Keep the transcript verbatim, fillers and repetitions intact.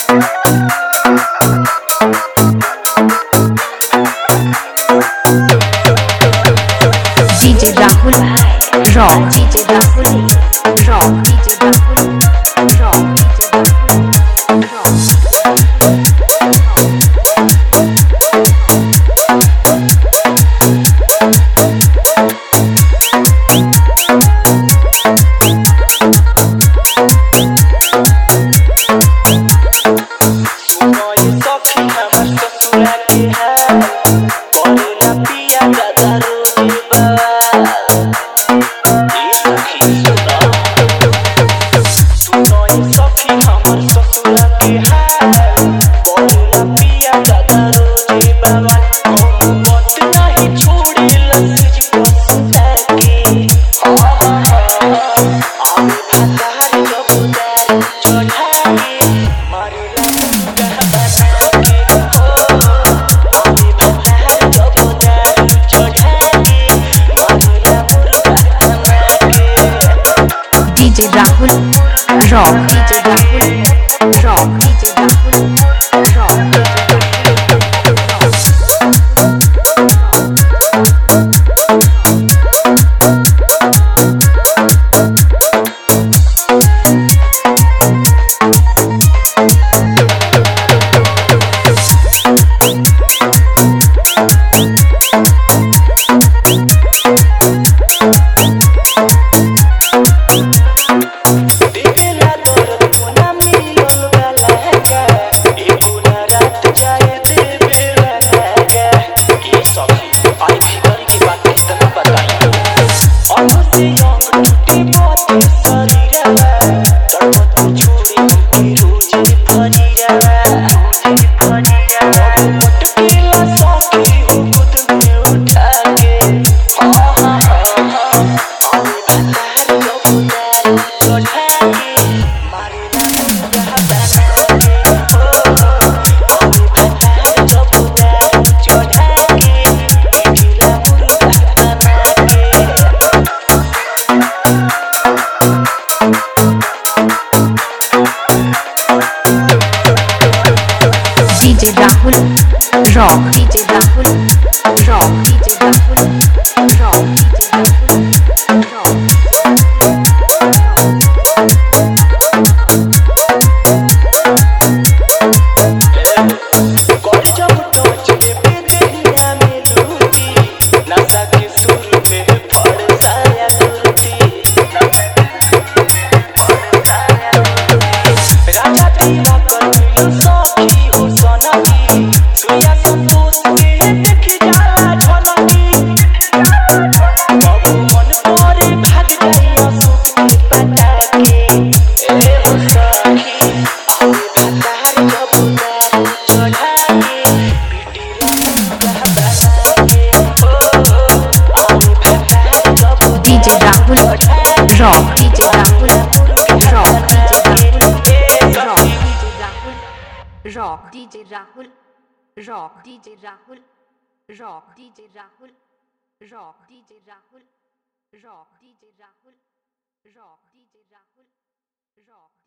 DJ Rahul rock, DJ Rahul rock, DJ Rahul rock, DJ Rahul rock, DJ Rahul rock, DJ Rahul rock. DJ Rahul rock, DJ Rahul rock, DJ Rahul rock, DJ Rahul rock. DJ Rahul rock, DJ Rahul rock, DJ Rahul rock, DJ Rahul rock, DJ Rahul rock, DJ Rahul rock, DJ Rahul rock, DJ Rahul rock, DJ Rahul rock.